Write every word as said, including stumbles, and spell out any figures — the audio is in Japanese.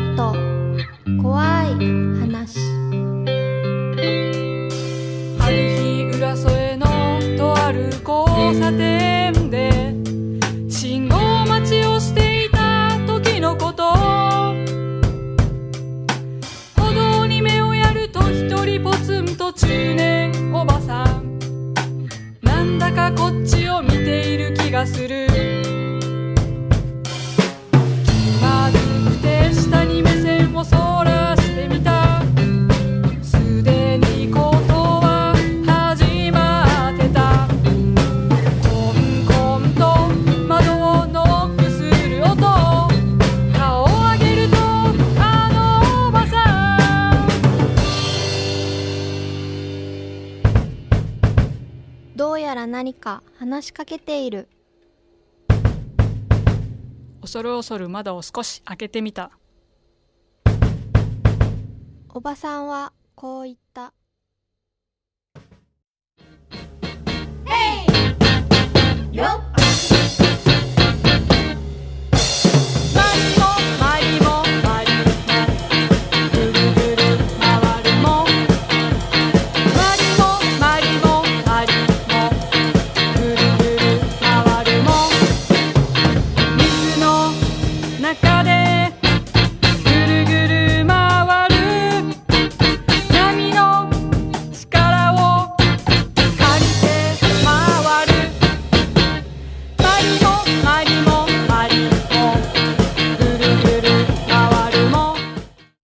っと怖い話。 ある日浦添のとある交差点で信号待ちをしていた時のこと。歩道に目をやると一人ポツンと中年おばさん、なんだかこっちを見ている気がする。気まずくて下に目線をそらしてみた。すでにことは始まってた。コンコンと窓をノックする音。顔を上げるとあのおばさん。どうやら何か話しかけている。 恐る恐る窓を少し開けてみた。 おばさんはこう言った。